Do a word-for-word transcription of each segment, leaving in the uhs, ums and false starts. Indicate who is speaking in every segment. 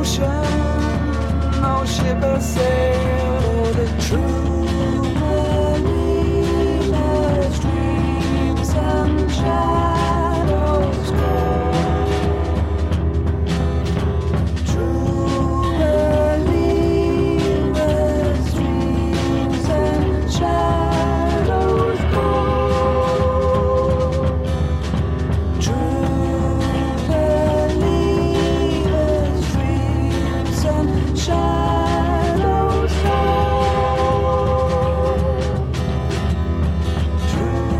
Speaker 1: ocean, no ship has sailed. The true believers, dreams and shadows call. True believers, dreams and shadows call. True believers, dreams and shadows fall. True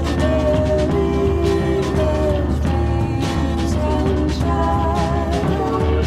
Speaker 1: believers, dreams and shadows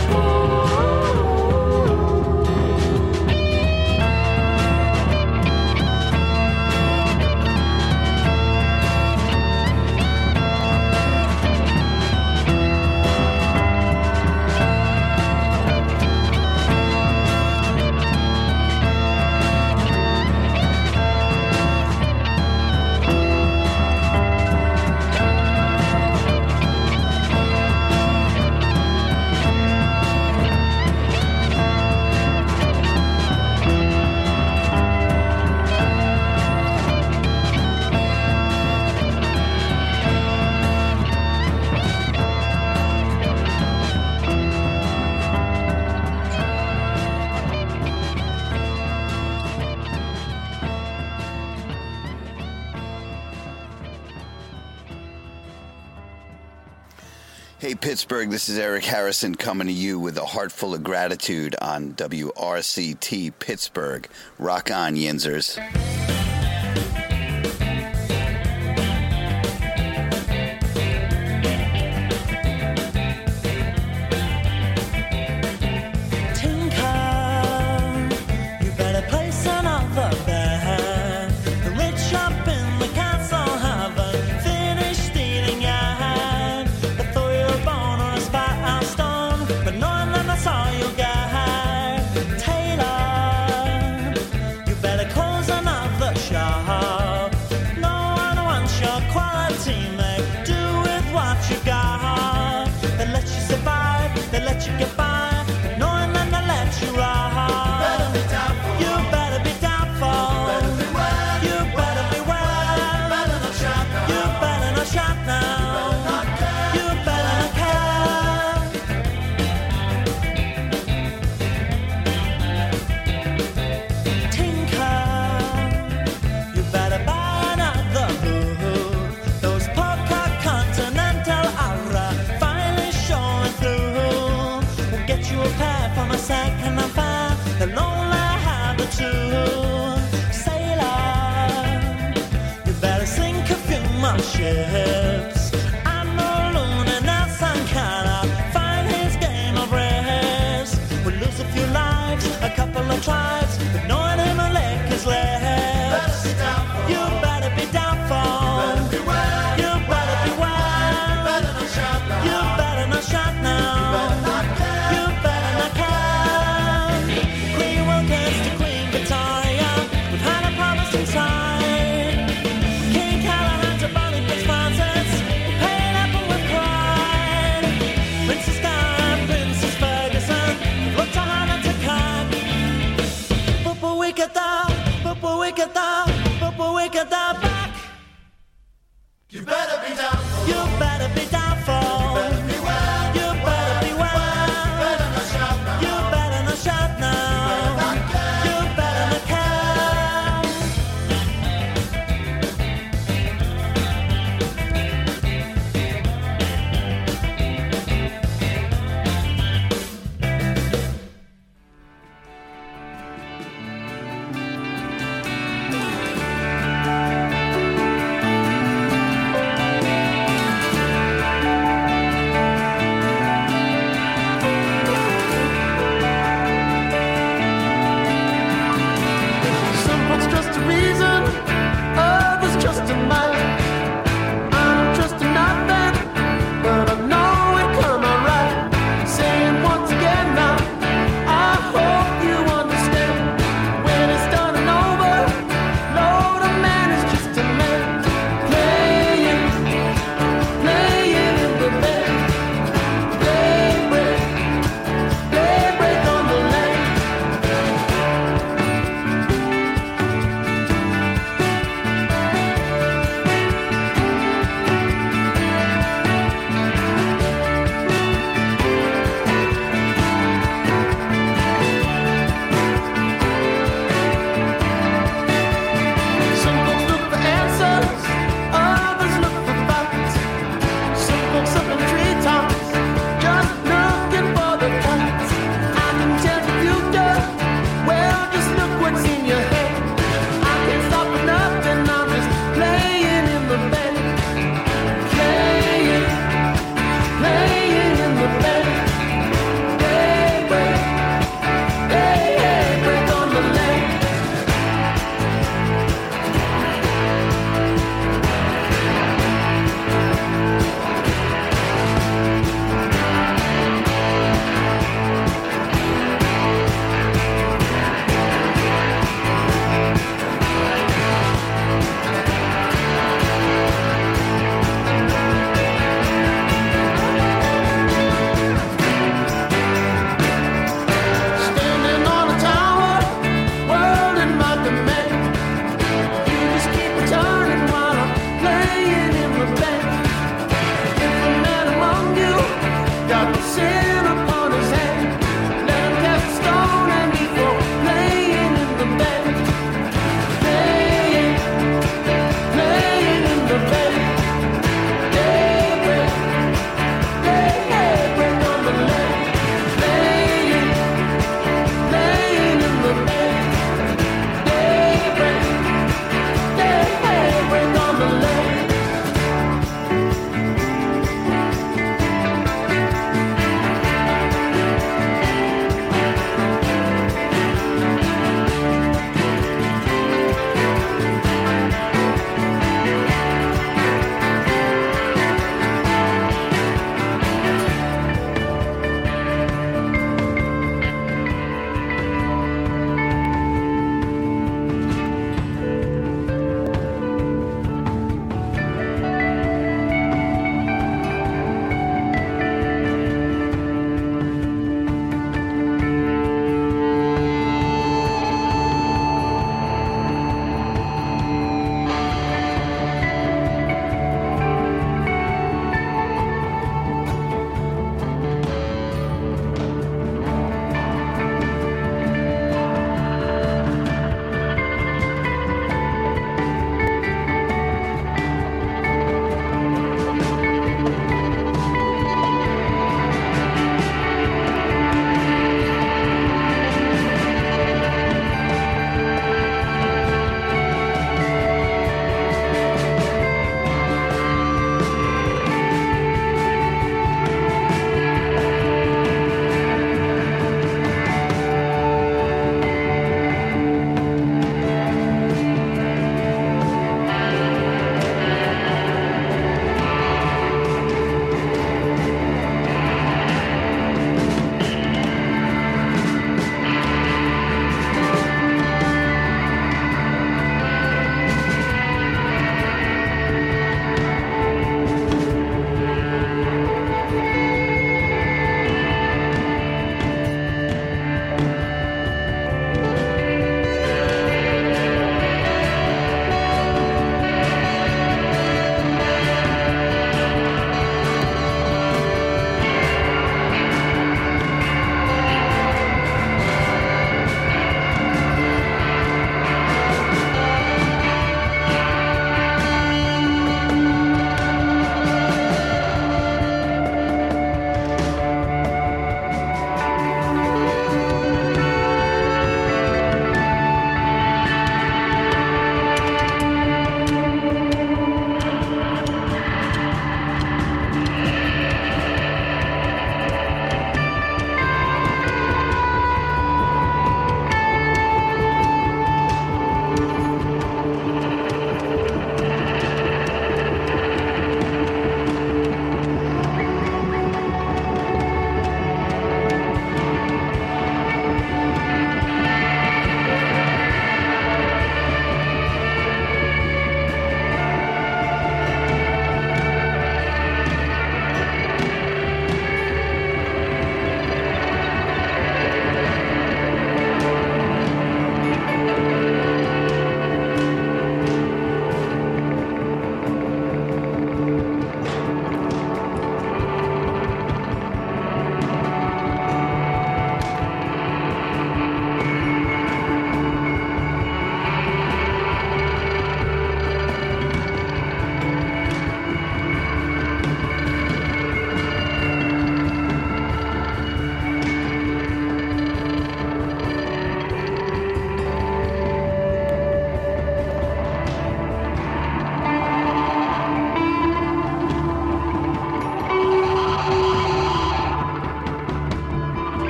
Speaker 2: Hey, Pittsburgh, this is Eric Harrison coming to you with a heart full of gratitude on W R C T Pittsburgh. Rock on, Yinzers.
Speaker 3: You better place another bet. The rich up in the castle haven't finished stealing yet. They throw you a bone or a spot out stone, but knowing that that's all you get. Taylor, you better close another shop. No one wants your quality, make do with what you got. They let you survive, they let you get by, but knowing that they let you ride. You better be doubtful. You better beware. You better not shop now. You better not care. Tinker, you better buy another hood. Those poker continental aura finally showing through. We'll get you a pair from a second affair. They'll only have the two. Sailor, you better sink a few more ships. I know Luna Nelson cannot find his game of risk. We'll lose a few lives, a couple of tribes, but knowing him will lick his lips. You better be doubtful. You better beware. You better not shop now. You better not care. Queen will kiss to Queen Victoria. We've had a promise inside. King Callahan's a Bonnie Fitzfrancis.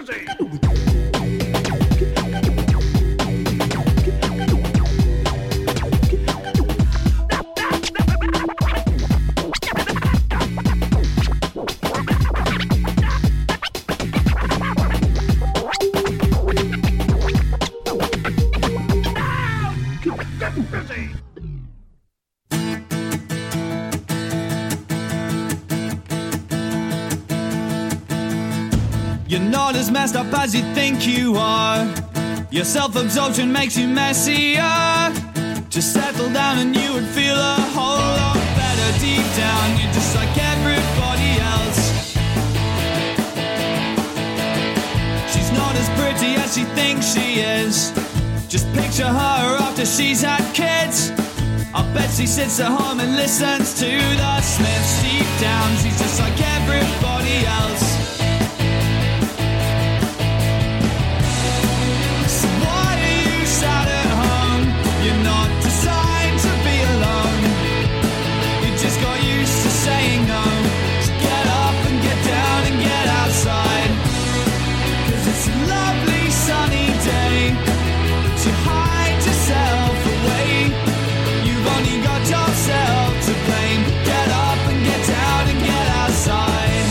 Speaker 4: You're not as messed up as you think you are. Your self-absorption makes you messier. Just settle down and you would feel a whole lot better. Deep down, you're just like everybody else. She's not as pretty as she thinks she is. Just picture her after she's had kids. I bet she sits at home and listens to the Smiths. Deep down, she's just like everybody else. So why are you sat at home? You're not designed to be alone. You just got used to saying no. So get up and get down and get outside. 'Cause it's a lovely sunny day. But you hide yourself away. You've only got yourself to blame. Get up and get down and get outside.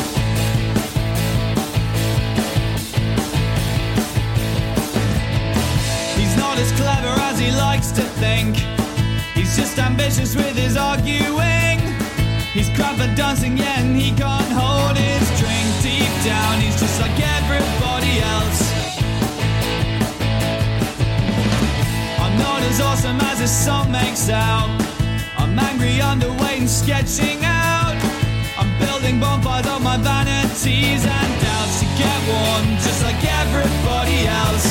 Speaker 4: He's not as clever as he likes to think. He's just ambitious with his arguing. He's crap at dancing, yeah, and he can't hold his drink. Deep down, he's just like everybody else. I'm not as awesome as his song makes out. I'm angry, underweight, and sketching out. I'm building bonfires of my vanities and doubts to get warm, just like everybody else.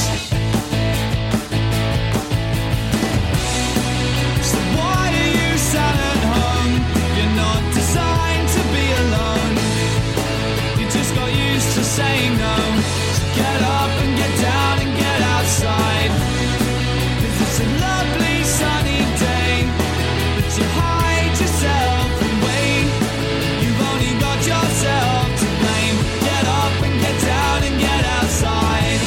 Speaker 4: So why are you sat at home? You're not designed to be alone. You just got used to saying no. So get up and get down and get outside. 'Cause it's a lovely sunny day. But you hide yourself away. You've only got yourself to blame. Get up and get down and get outside.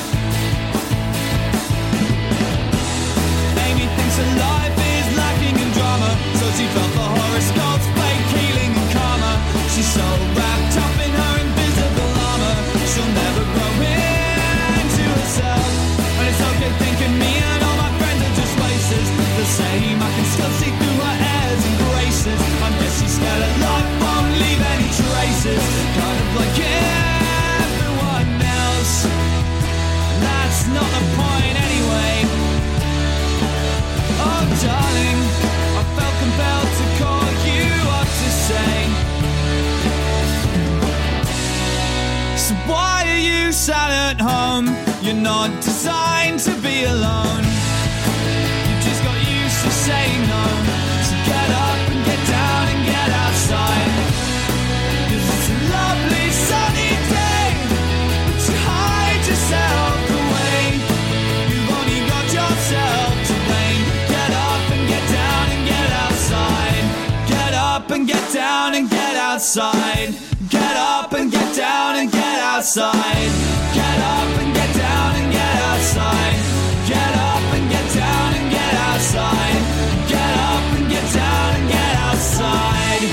Speaker 4: Amy thinks her life is lacking in drama, so she felt the horoscopes, fake healing and karma. She's so wrapped up in her invisible armor, she'll never grow into herself. And it's okay thinking me and all my friends are just wasters. The same, I can still see through her airs and graces. I guess she's scared her life won't leave any traces. Kind of like everyone else. That's not the point anyway. Oh darling, I felt compelled to call you up to say, so why are you sat at home? You're not designed to be alone. You just got used to saying no. So get up and get down and get outside. 'Cause it's a lovely sunny day. But you hide yourself away. You've only got yourself to blame. Get up and get down and get outside. Get up and get down and get outside. Get up and get down and get outside. Get up and get down and get outside. Get up and get down and get outside. Get up and get down and get outside.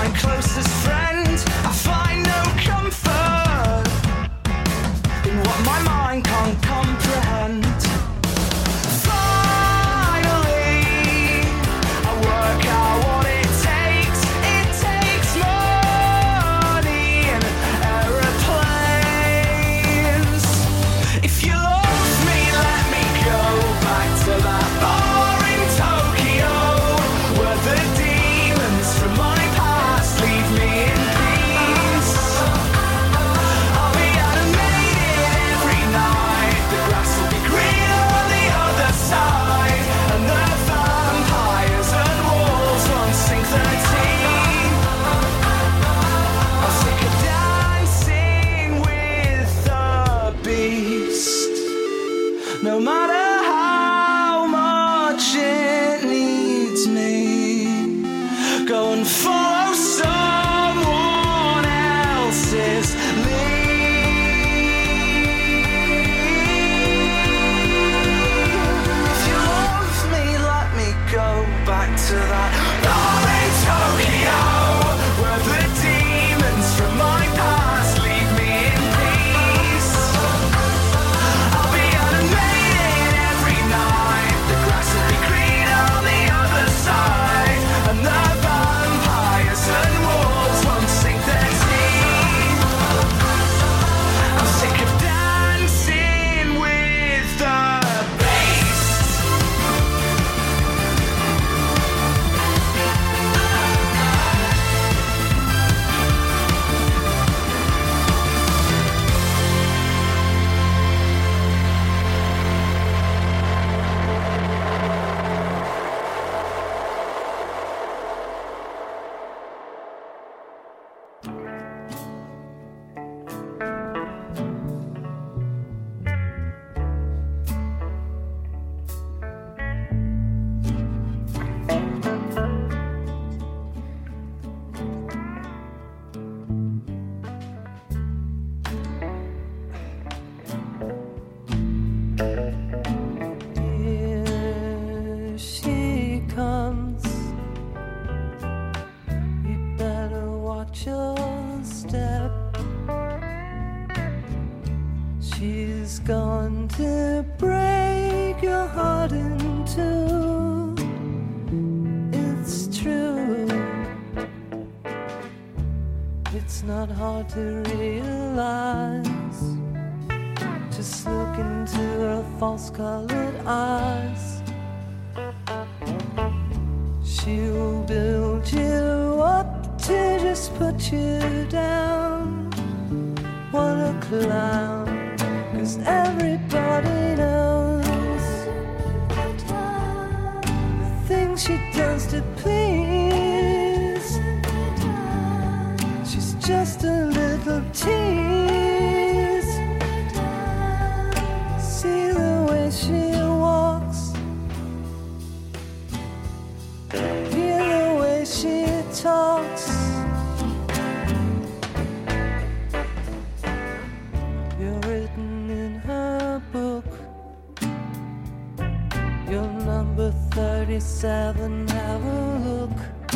Speaker 4: closest friend. I find no comfort in what my mind can't comprehend. Finally, I work out what it takes. It takes money and aeroplanes. If you love me, let me go back to that bar in Tokyo, where the demons from my past leave me in peace. I'll be animated every night. The grass will be green on the other side, and the vampires and wolves won't sink their teeth. I'm sick of dancing with the beast. No matter how much it needs me, go and follow someone else's lead. If you love me, let me go back to that bar in Tokyo, where the demons from my past leave me in peace. I'll be animated every night. The grass will be green on the other side, and the vampires and wolves won't sink their teeth. I'm sick of dancing with the beast.
Speaker 1: Here she comes. You better watch your step. She's going to break your heart in two. It's true. It's not hard to realize. Just look into her false-colored eyes. She'll build you up to just put you down. What a clown, 'cause everybody knows the things she does to please. She's just a little tease. See the way she walks, hear the way she talks. You're written in her book. You're number thirty-seven, have a look.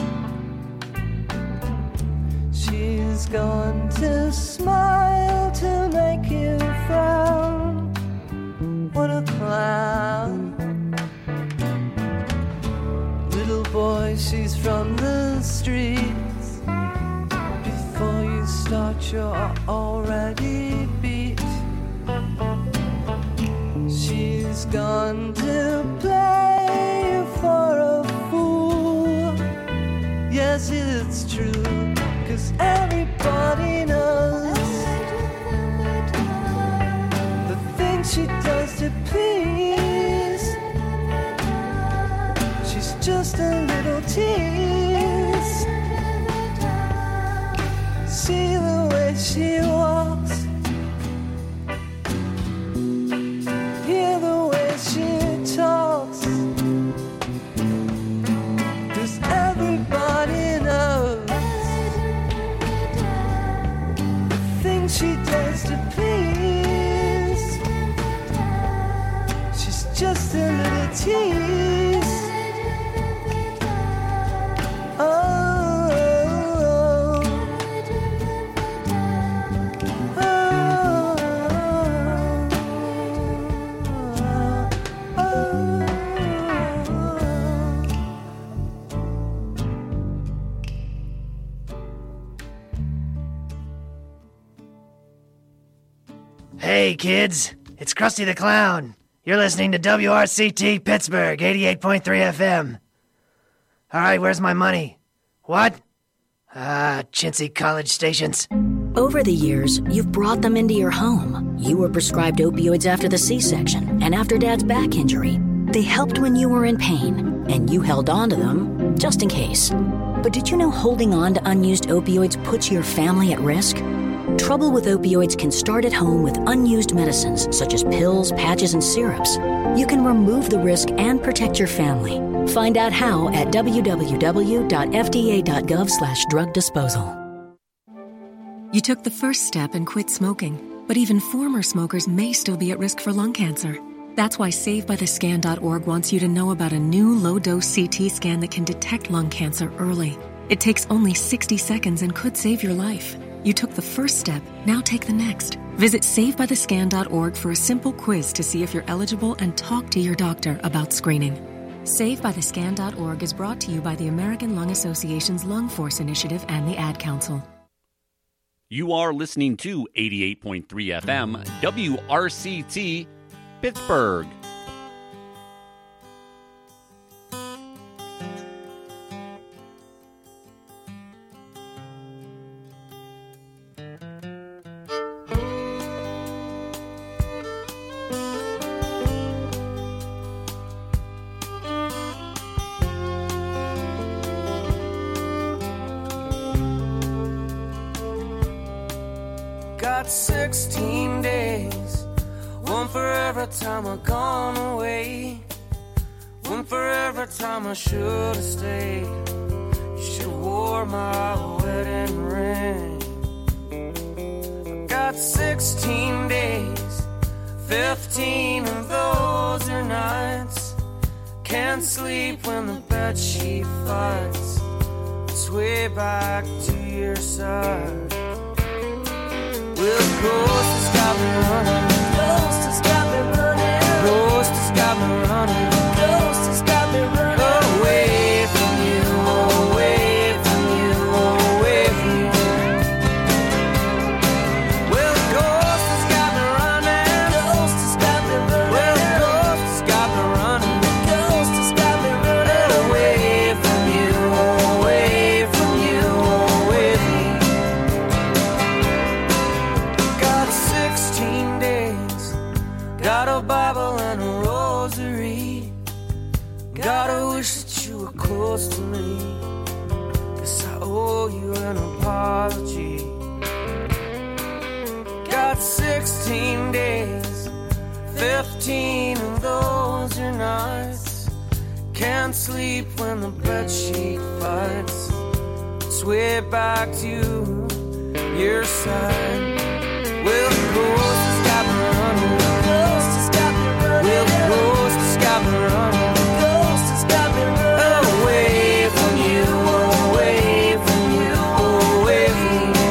Speaker 1: She's going to smile to make you frown. What a clown. Little boy, she's from the streets. Before you start, you're already beat. She's gone to play you for a fool. Yes, it's true, 'cause everybody knows the things she does to please. She's just a little tease. See the way she walks, hear the way she talks. 'Cause everybody knows the things she does to please. She's just a little tease. Oh, oh, oh.
Speaker 5: Hey, kids. It's Krusty the Clown. You're listening to W R C T Pittsburgh, eighty-eight point three F M. All right, where's my money? What? Ah, chintzy college stations.
Speaker 6: Over the years, you've brought them into your home. You were prescribed opioids after the C-section and after Dad's back injury. They helped when you were in pain, and you held on to them just in case. But did you know holding on to unused opioids puts your family at risk? Trouble with opioids can start at home with unused medicines such as pills, patches, and syrups. You can remove the risk and protect your family. Find out how at w w w dot f d a dot gov slash drug disposal.
Speaker 7: You took the first step and quit smoking, but even former smokers may still be at risk for lung cancer. That's why save by the scan dot org wants you to know about a new low-dose C T scan that can detect lung cancer early. It takes only sixty seconds and could save your life. You took the first step, now take the next. Visit save by the scan dot org for a simple quiz to see if you're eligible and talk to your doctor about screening. save by the scan dot org is brought to you by the American Lung Association's Lung Force Initiative and the Ad Council.
Speaker 8: You are listening to eighty-eight point three F M, W R C T, Pittsburgh.
Speaker 1: Got sixteen days, one for every time I've gone away, one for every time I should have stayed. You should have wore my wedding ring. I got sixteen days, fifteen of those are nights. Can't sleep when the bedsheet fights. Sway back to your side. Well, the ghost has got me running. Ghost has got me running. Ghost has got me running. Ghost has got me running. Away from you, away from you, away from you. Well, the ghost has got me running. Ghost has got me running. Well, the ghost has got me running. Ghost has got me running. Away from you, away from you, away from you. sixteen days, got a Bible and a rosary. Gotta wish that you were close to me. Guess I owe you an apology. Got sixteen days, fifteen of those are nights. Can't sleep when the bedsheet fights. Sway back to your side. Well, the ghost has got me running. The ghost has got me running. Well, the ghost has got me running. The ghost has got me running. Away from you, away from you, away from you.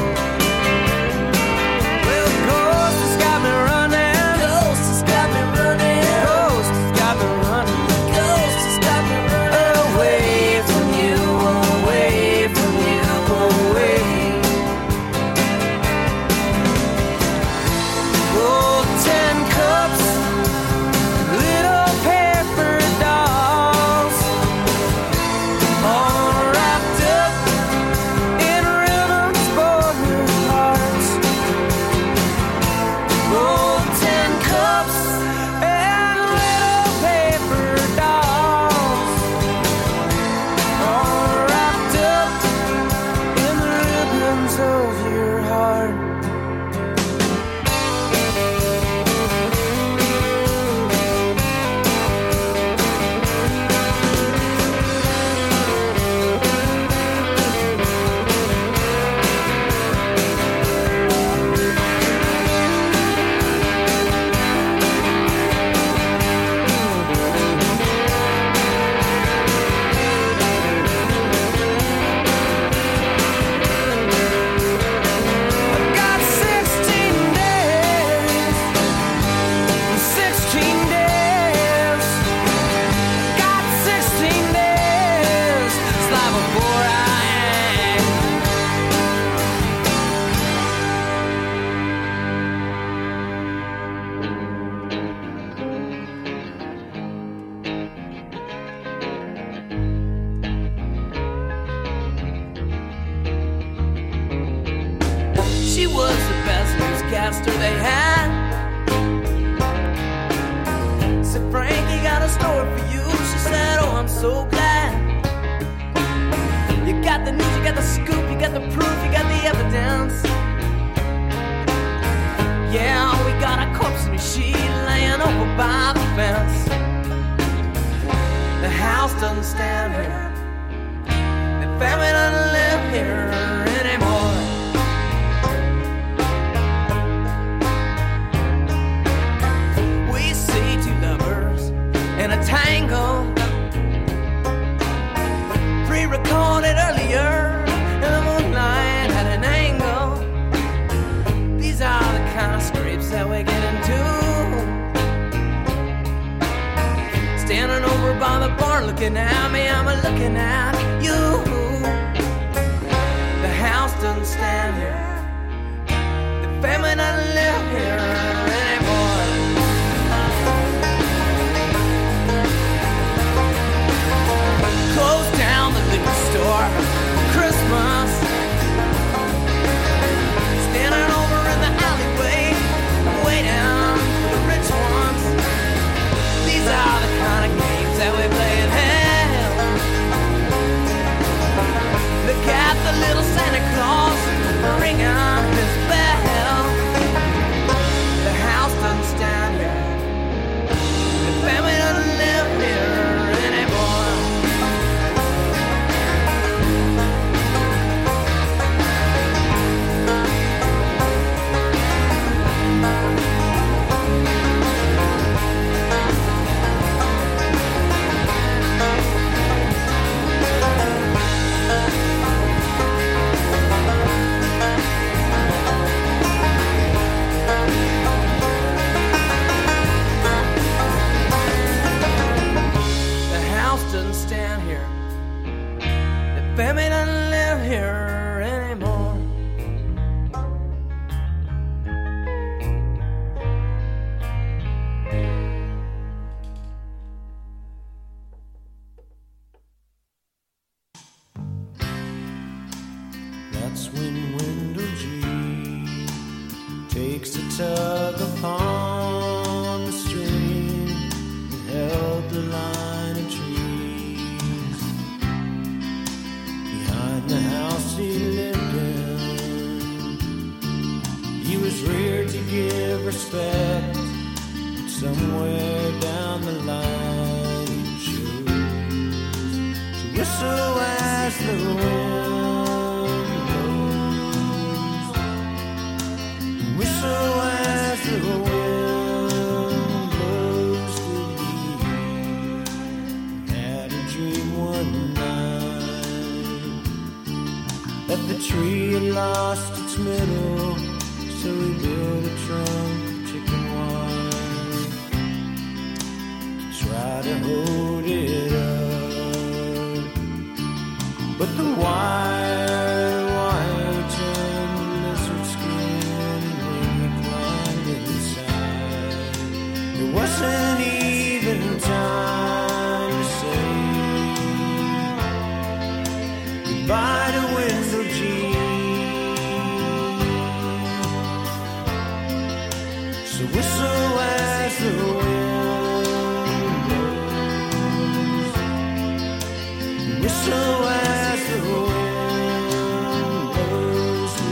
Speaker 1: Well, the ghost has got me running. The ghost has got me running. The ghost has got me running. The ghost has got me running. Away from you, away from you, away from you. Oh, ten cups, little paper dolls, all wrapped up in ribbons for your hearts. Oh, ten cups and little paper dolls, all wrapped up in the ribbons of your heart. Got sixteen days, sixteen days, got sixteen days, slide before I act. He was the best newscaster they had. Said, Frankie got a story for you. She said, oh, I'm so glad. You got the news, you got the scoop, you got the proof, you got the evidence. Yeah, we got a corpse in a sheet laying over by the fence. The house doesn't stand here. The family doesn't live here anymore. We see two lovers in a tangle, pre-recorded earlier, and the moonlight had an angle. These are the kind of scrapes that we get into. Standing over by the bar looking at me, I'm a looking at you. The house doesn't stand here. The family doesn't live here anymore. Close down the liquor store for Christmas. Standing over in the alleyway, waiting for the rich ones. These are the kind of games that we play in hell. Look at the little Santa Claus ringing his bell. The house doesn't stand here. The family doesn't live here anymore. Doesn't stand here. The family doesn't live here anymore.
Speaker 9: That's when Wendell G takes a tug upon the string and held the line of trees behind the house he lived in. He was reared to give respect, but somewhere down the line he chose to whistle as the wind blows, to whistle as the wind blows to leave. Had a dream one night that the tree had lost its middle, so he built a trunk of chicken wire to try to hold it up. But the wire, wire turned to lizard skin, and when he climbed inside, there wasn't even time to say goodbye to Wendell G. So whistle as the wind blows, whistle as the wind blows to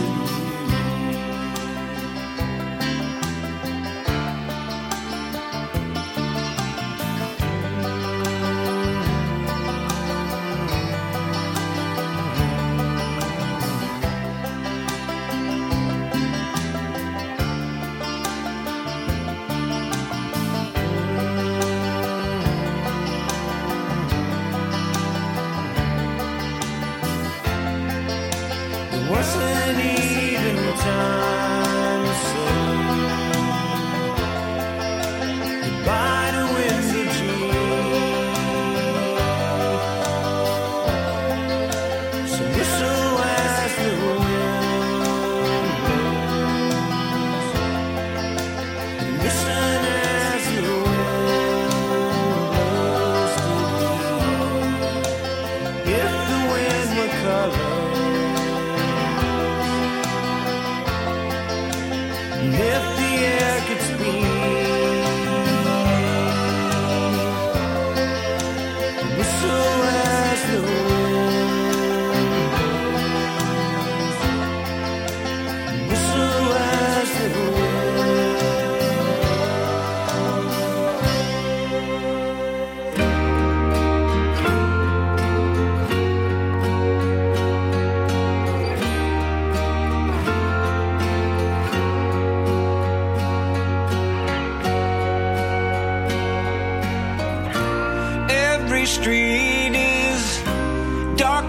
Speaker 9: wasn't even time to say goodbye to Wendell G. So whistle as the wind blows, and listen as the wind blows to leave. If the wind were color,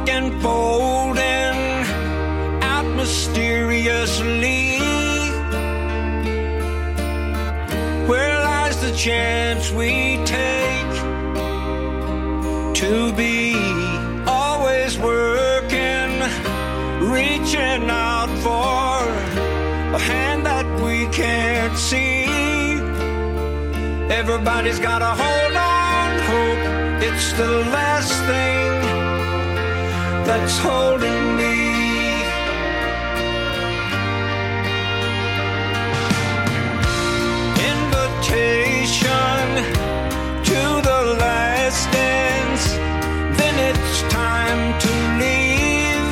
Speaker 9: and folding out mysteriously. Where lies the chance we take to be always working, reaching out for a hand that we can't see. Everybody's gotta hold on, hope. It's the last thing that's holding me. Invitation to the last dance, then it's time to leave.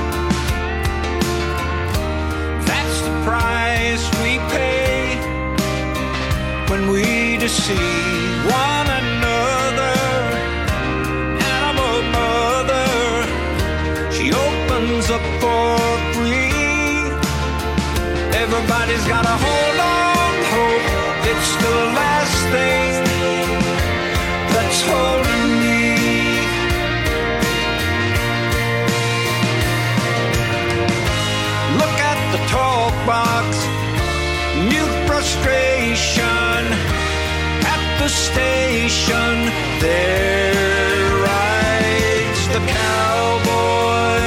Speaker 9: That's the price we pay when we deceive one another. Animal mother, she opens up for free. Everybody's gotta hold on, hope. It's the last thing that's holding me. Look at the talk box, new frustration. At the station, there rides the cowboy.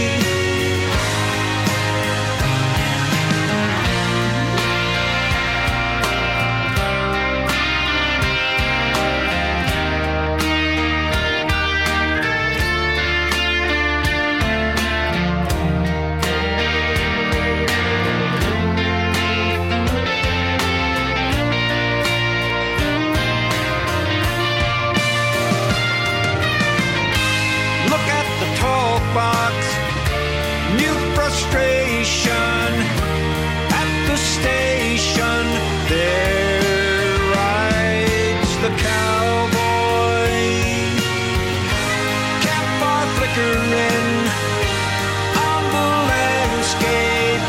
Speaker 9: Box, new frustration. At the station, there rides the cowboy. Campfire flickering on the landscape.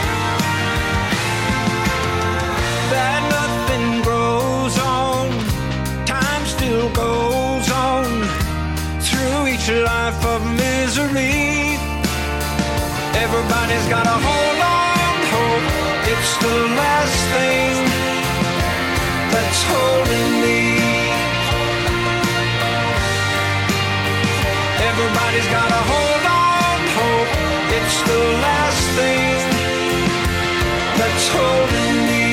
Speaker 9: That nothing grows on, time still goes on through each life of misery. Everybody's gotta hold on, hope. It's the last thing that's holding me. Everybody's gotta hold on, hope. It's the last thing that's holding me.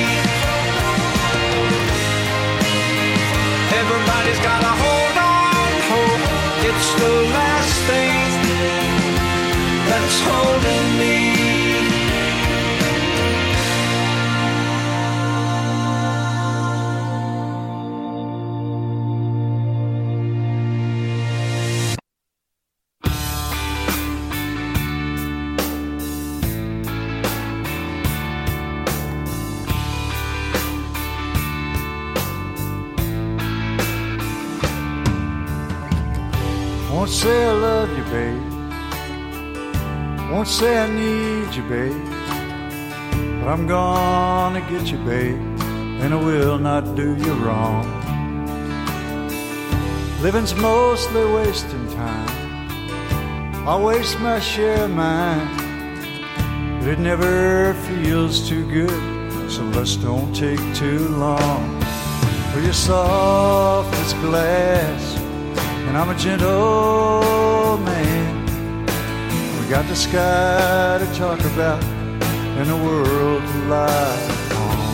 Speaker 9: Everybody's gotta hold on, hope. It's the last thing that's holding me.
Speaker 10: Won't say I love you, babe. Won't say I need you, babe. But I'm gonna get you, babe, and I will not do you wrong. Living's mostly wasting time. I'll waste my share of mine, but it never feels too good, so let's don't take too long. For you're soft as glass, and I'm a gentle man. We got the sky to talk about and the world to lie on.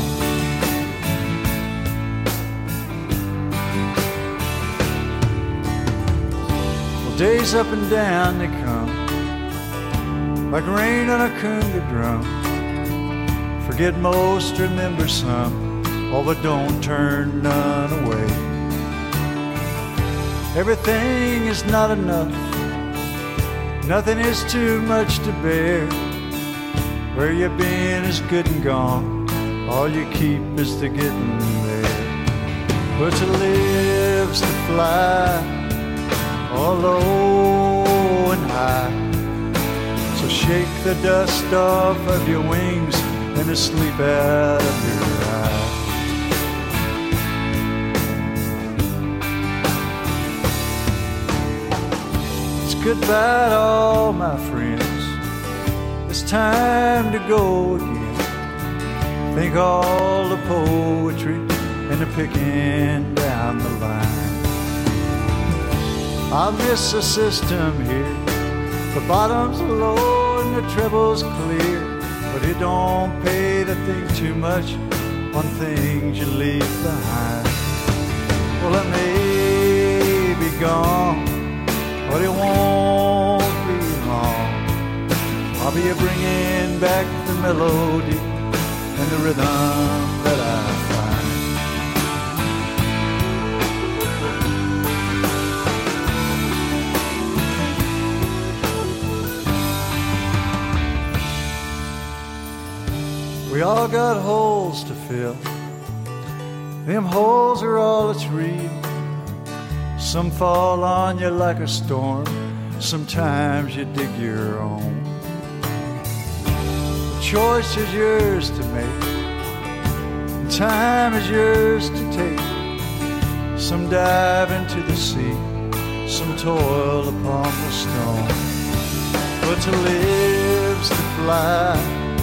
Speaker 10: Well, days up and down they come, like rain on a conga drum. Forget most, remember some, oh, but don't turn none away. Everything is not enough, nothing is too much to bear. Where you've been is good and gone, all you keep is the getting there. But to live's to fly, all low and high. So shake the dust off of your wings and the sleep out of your eyes. goodbye to all my friends. It's time to go again. Think all the poetry and the picking down the line. I miss the system here. The bottom's low and the treble's clear, but it don't pay to think too much on things you leave behind. Well, it may be gone, but it won't be long. I'll be bringing back the melody and the rhythm that I find. We all got holes to fill. Them holes are all that's real. Some fall on you like a storm. Sometimes you dig your own. The choice is yours to make. And time is yours to take. Some dive into the sea. Some toil upon the stone. But to live's to fly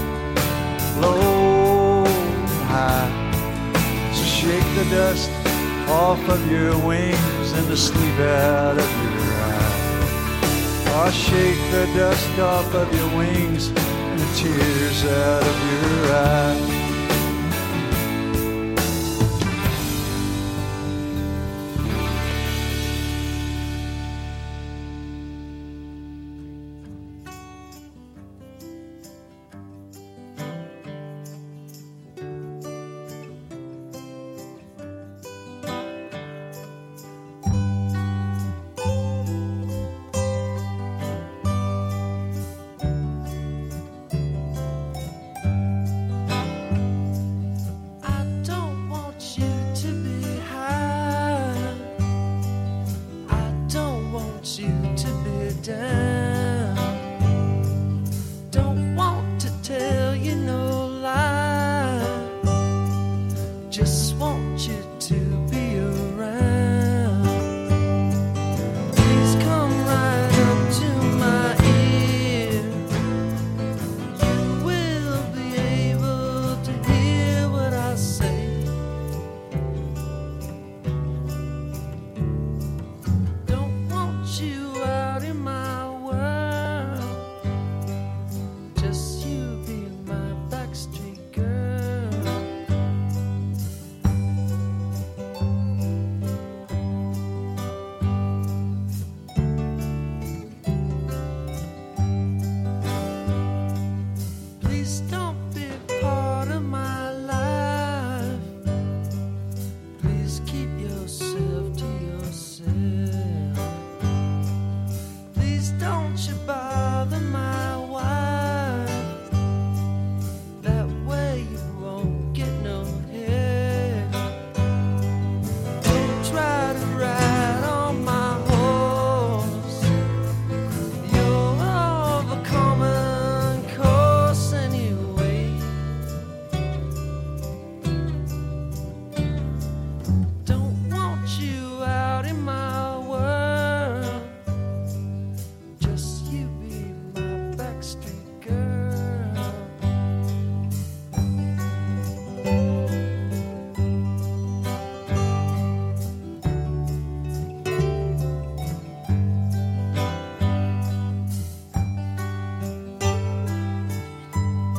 Speaker 10: low and high. So shake the dust off of your wings and the sleep out of your eyes. Oh, shake the dust off of your wings and the tears out of your eyes.
Speaker 1: Down.